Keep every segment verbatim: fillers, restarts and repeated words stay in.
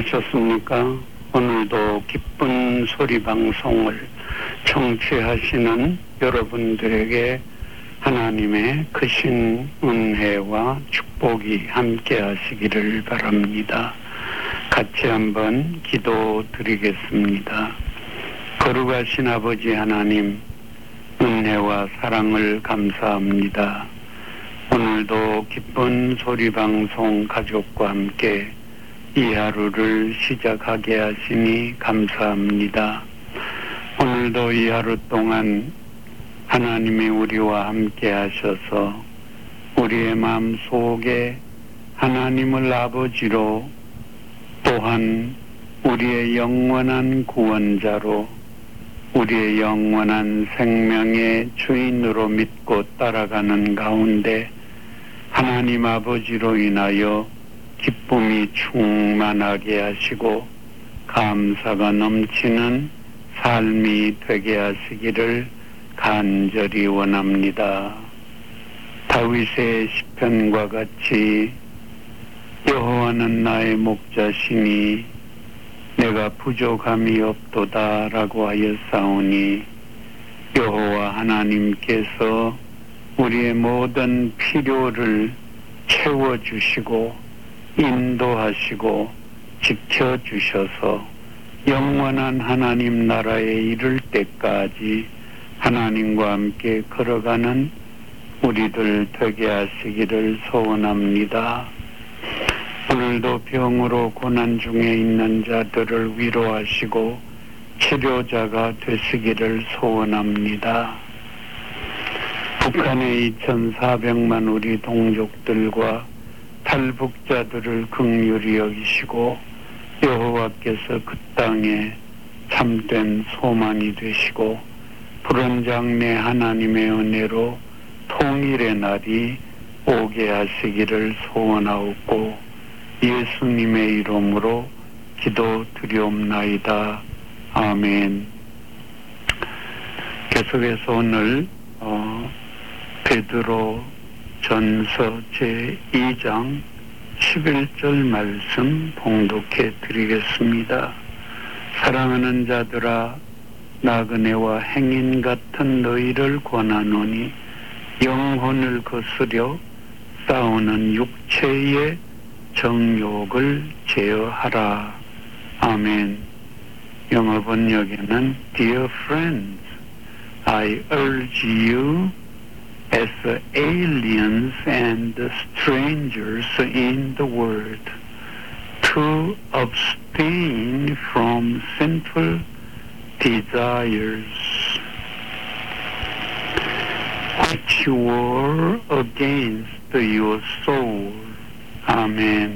안녕하셨습니까? 오늘도 기쁜 소리 방송을 청취하시는 여러분들에게 하나님의 크신 은혜와 축복이 함께 하시기를 바랍니다. 같이 한번 기도 드리겠습니다. 거룩하신 아버지 하나님, 은혜와 사랑을 감사합니다. 오늘도 기쁜 소리 방송 가족과 함께 이 하루를 시작하게 하시니 감사합니다. 오늘도 이 하루 동안 하나님이 우리와 함께 하셔서 우리의 마음 속에 하나님을 아버지로 또한 우리의 영원한 구원자로 우리의 영원한 생명의 주인으로 믿고 따라가는 가운데 하나님 아버지로 인하여 기쁨이 충만하게 하시고 감사가 넘치는 삶이 되게 하시기를 간절히 원합니다. 다윗의 시편과 같이 여호와는 나의 목자시니 내가 부족함이 없도다 라고 하였사오니 여호와 하나님께서 우리의 모든 필요를 채워주시고 인도하시고 지켜주셔서 영원한 하나님 나라에 이를 때까지 하나님과 함께 걸어가는 우리들 되게 하시기를 소원합니다. 오늘도 병으로 고난 중에 있는 자들을 위로하시고 치료자가 되시기를 소원합니다. 북한의 이천사백만 우리 동족들과 탈북자들을 긍휼히 여기시고 여호와께서 그 땅에 참된 소망이 되시고 푸른 장래 하나님의 은혜로 통일의 날이 오게 하시기를 소원하옵고 예수님의 이름으로 기도 드리옵나이다. 아멘. 계속해서 오늘 어, 베드로 전서 제이 장 십일 절 말씀 봉독해 드리겠습니다. 사랑하는 자들아, 나그네와 행인 같은 너희를 권하노니 영혼을 거스려 싸우는 육체의 정욕을 제어하라. 아멘. 영어 번역에는 Dear friends, I urge you as aliens and strangers in the world to abstain from sinful desires which war against your soul. 아멘.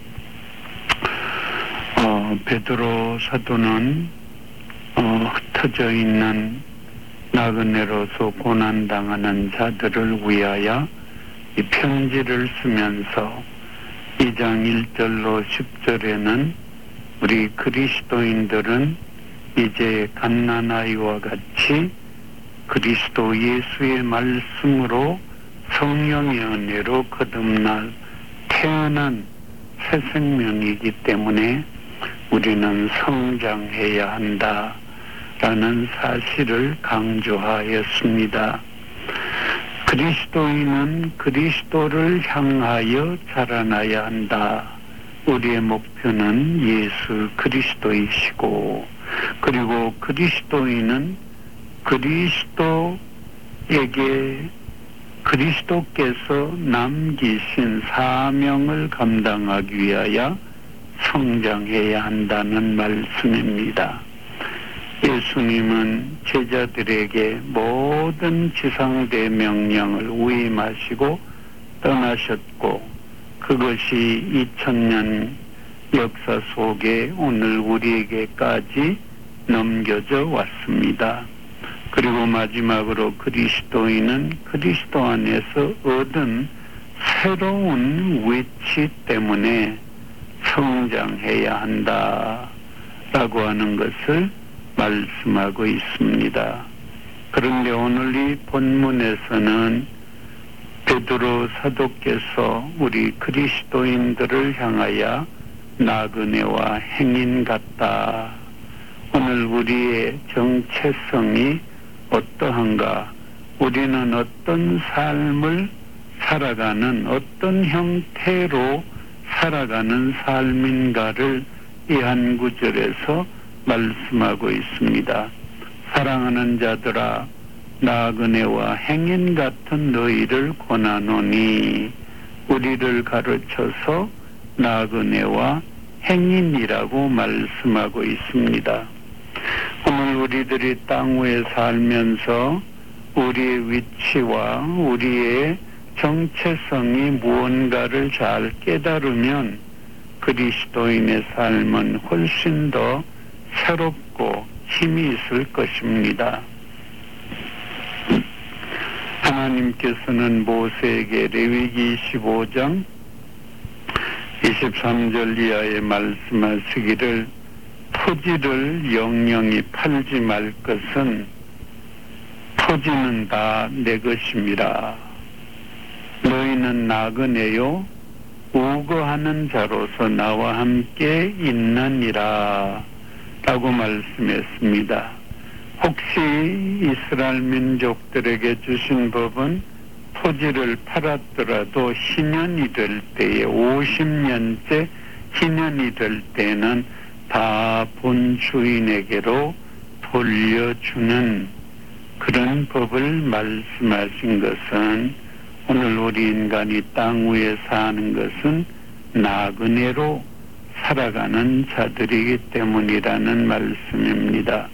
어, 베드로 사도는 어, 흩어져 있는 나그네로서 고난당하는 자들을 위하여 이 편지를 쓰면서 이 장 일 절로 십 절에는 우리 그리스도인들은 이제 갓난아이와 같이 그리스도 예수의 말씀으로 성령의 은혜로 거듭날 태어난 새 생명이기 때문에 우리는 성장해야 한다 라는 사실을 강조하였습니다. 그리스도인은 그리스도를 향하여 자라나야 한다. 우리의 목표는 예수 그리스도이시고, 그리고 그리스도인은 그리스도에게 그리스도께서 남기신 사명을 감당하기 위하여 성장해야 한다는 말씀입니다. 예수님은 제자들에게 모든 지상대 명령을 위임하시고 떠나셨고 그것이 이천 년 역사 속에 오늘 우리에게까지 넘겨져 왔습니다. 그리고 마지막으로 그리스도인은 그리스도 안에서 얻은 새로운 위치 때문에 성장해야 한다라고 하는 것을 말씀하고 있습니다. 그런데 오늘 이 본문에서는 베드로 사도께서 우리 그리스도인들을 향하여 나그네와 행인 같다. 오늘 우리의 정체성이 어떠한가? 우리는 어떤 삶을 살아가는, 어떤 형태로 살아가는 삶인가를 이 한 구절에서 말씀하고 있습니다. 사랑하는 자들아, 나그네와 행인 같은 너희를 권하노니, 우리를 가르쳐서 나그네와 행인이라고 말씀하고 있습니다. 오늘 우리들이 땅 위에 살면서 우리의 위치와 우리의 정체성이 무언가를 잘 깨달으면 그리스도인의 삶은 훨씬 더 새롭고 힘이 있을 것입니다. 하나님께서는 모세에게 레위기 이십오 장 이십삼 절 이하에 말씀하시기를 토지를 영영히 팔지 말 것은 토지는 다 내 것임이라. 너희는 나그네요 우거하는 자로서 나와 함께 있느니라 라고 말씀했습니다. 혹시 이스라엘 민족들에게 주신 법은 토지를 팔았더라도 희년이 될 때에 오십 년째 희년이 될 때는 다 본 주인에게로 돌려주는 그런 법을 말씀하신 것은 오늘 우리 인간이 땅 위에 사는 것은 나그네로 살아가는 자들이기 때문이라는 말씀입니다.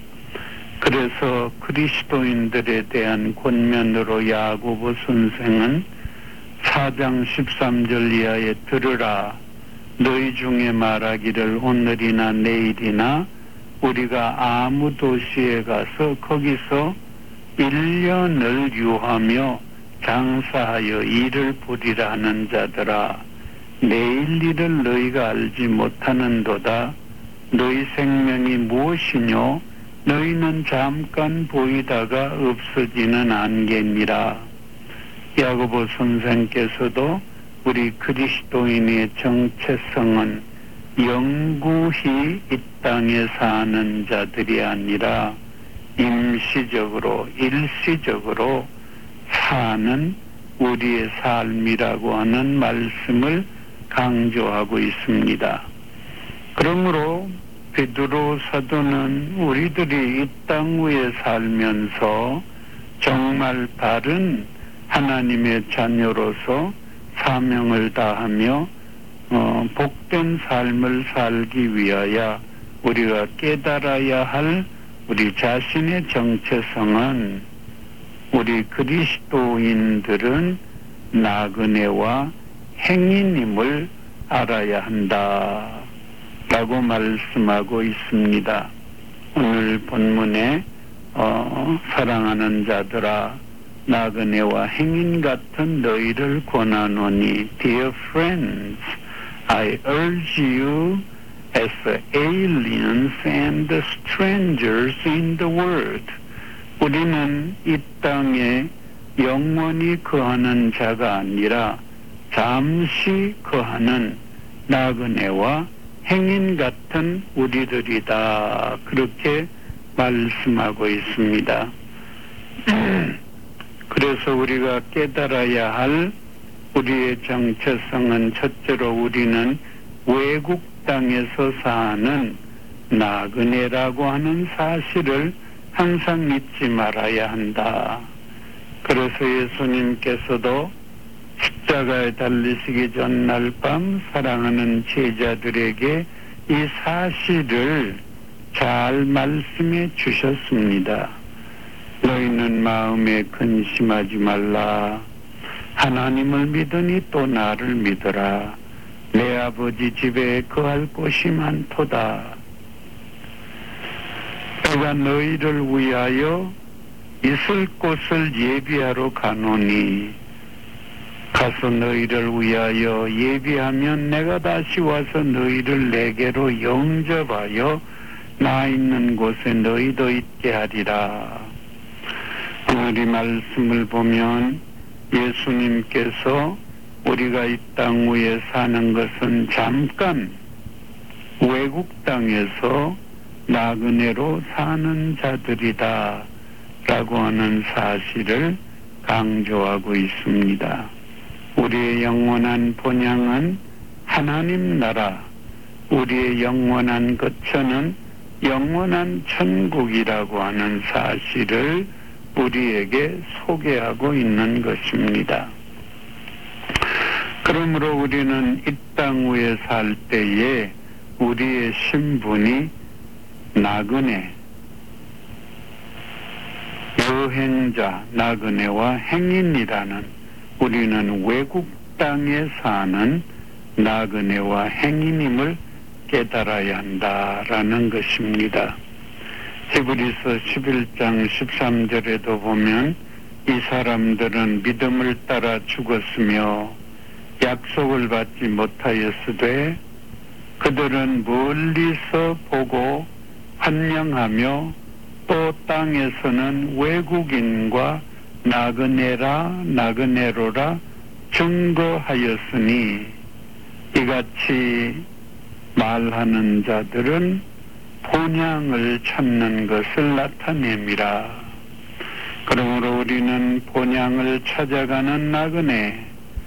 그래서 그리스도인들에 대한 권면으로 야고보 선생은 사 장 십삼 절 이하에 들으라. 너희 중에 말하기를 오늘이나 내일이나 우리가 아무 도시에 가서 거기서 일 년을 유하며 장사하여 일을 보리라 하는 자들아, 내일 일을 너희가 알지 못하는도다. 너희 생명이 무엇이뇨? 너희는 잠깐 보이다가 없어지는 안개니라. 야고보 선생께서도 우리 그리스도인의 정체성은 영구히 이 땅에 사는 자들이 아니라 임시적으로 일시적으로 사는 우리의 삶이라고 하는 말씀을 강조하고 있습니다. 그러므로 베드로 사도는 우리들이 이 땅 위에 살면서 정말 바른 하나님의 자녀로서 사명을 다하며 어, 복된 삶을 살기 위하여 우리가 깨달아야 할 우리 자신의 정체성은 우리 그리스도인들은 나그네와 행인임을 알아야 한다 라고 말씀하고 있습니다. 오늘 본문에 어, 사랑하는 자들아 나그네와 행인 같은 너희를 권하노니 Dear friends, I urge you as aliens and strangers in the world. 우리는 이 땅에 영원히 거하는 자가 아니라 잠시 거하는 나그네와 행인 같은 우리들이다. 그렇게 말씀하고 있습니다. 그래서 우리가 깨달아야 할 우리의 정체성은 첫째로 우리는 외국 땅에서 사는 나그네라고 하는 사실을 항상 잊지 말아야 한다. 그래서 예수님께서도 십자가에 달리시기 전날 밤 사랑하는 제자들에게 이 사실을 잘 말씀해 주셨습니다. 너희는 마음에 근심하지 말라. 하나님을 믿으니 또 나를 믿어라. 내 아버지 집에 거할 곳이 많도다. 내가 너희를 위하여 있을 곳을 예비하러 가노니 가서 너희를 위하여 예비하면 내가 다시 와서 너희를 내게로 영접하여 나 있는 곳에 너희도 있게 하리라. 오늘 이 말씀을 보면 예수님께서 우리가 이 땅 위에 사는 것은 잠깐 외국 땅에서 나그네로 사는 자들이다 라고 하는 사실을 강조하고 있습니다. 우리의 영원한 본향은 하나님 나라, 우리의 영원한 거처는 영원한 천국이라고 하는 사실을 우리에게 소개하고 있는 것입니다. 그러므로 우리는 이 땅 위에 살 때에 우리의 신분이 나그네, 여행자, 나그네와 행인이라는, 우리는 외국 땅에 사는 나그네와 행인임을 깨달아야 한다라는 것입니다. 히브리서 십일 장 십삼 절에도 보면 이 사람들은 믿음을 따라 죽었으며 약속을 받지 못하였으되 그들은 멀리서 보고 환영하며 또 땅에서는 외국인과 나그네라 나그네로라 증거하였으니 이같이 말하는 자들은 본향을 찾는 것을 나타냅니다. 그러므로 우리는 본향을 찾아가는 나그네,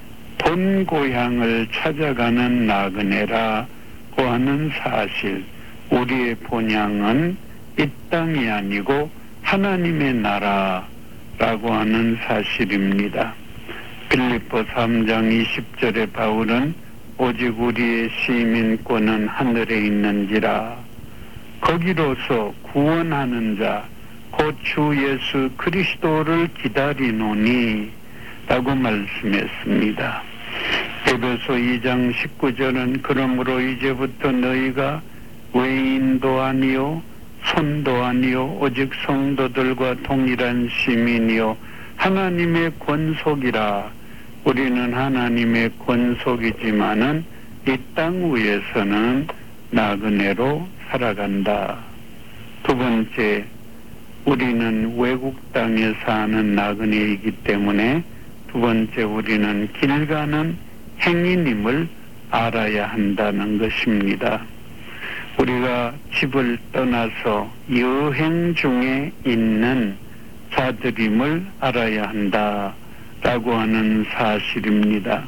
본고향을 찾아가는 나그네라고 하는 사실, 우리의 본향은 이 땅이 아니고 하나님의 나라라고 하는 사실입니다. 빌립보 삼 장 이십 절에 바울은 오직 우리의 시민권은 하늘에 있는지라 거기로서 구원하는 자 곧 주 예수 그리스도를 기다리노니 라고 말씀했습니다. 에베소 이 장 십구 절은 그러므로 이제부터 너희가 외인도 아니요 손도 아니요 오직 성도들과 동일한 시민이요 하나님의 권속이라. 우리는 하나님의 권속이지만은 이 땅 위에서는 나그네로 살아간다. 두 번째, 우리는 외국 땅에 사는 나그네이기 때문에 두 번째 우리는 길 가는 행인임을 알아야 한다는 것입니다. 우리가 집을 떠나서 여행 중에 있는 자들임을 알아야 한다라고 하는 사실입니다.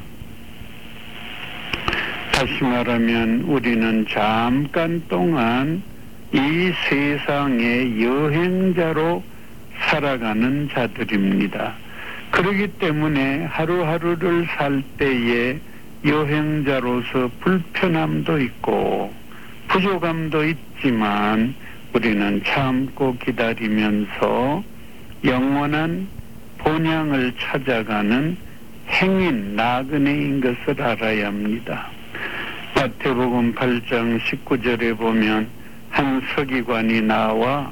다시 말하면 우리는 잠깐 동안 이 세상의 여행자로 살아가는 자들입니다. 그렇기 때문에 하루하루를 살 때에 여행자로서 불편함도 있고 부족함도 있지만 우리는 참고 기다리면서 영원한 본향을 찾아가는 행인, 나그네인 것을 알아야 합니다. 마태복음 팔 장 십구 절에 보면 한 서기관이 나와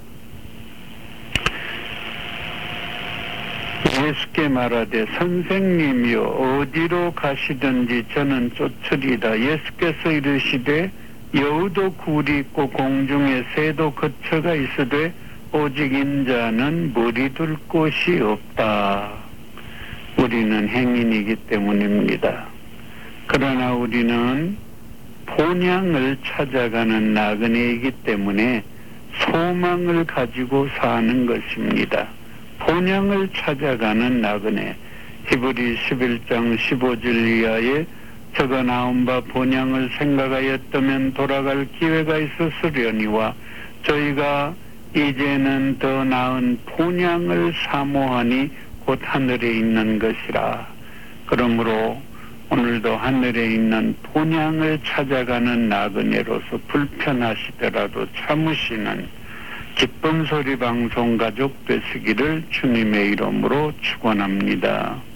예수께 말하되 선생님이여 어디로 가시든지 저는 쫓으리다. 예수께서 이르시되 여우도 굴이 있고 공중에 새도 거처가 있으되 오직 인자는 머리 둘 곳이 없다. 우리는 행인이기 때문입니다. 그러나 우리는 본향을 찾아가는 나그네이기 때문에 소망을 가지고 사는 것입니다. 본향을 찾아가는 나그네. 히브리 십일 장 십오 절 이하에 적어 나온 바 본향을 생각하였다면 돌아갈 기회가 있었으려니와 저희가 이제는 더 나은 본향을 사모하니 곧 하늘에 있는 것이라. 그러므로 오늘도 하늘에 있는 본향을 찾아가는 나그네로서 불편하시더라도 참으시는 기쁨 소리 방송 가족 되시기를 주님의 이름으로 축원합니다.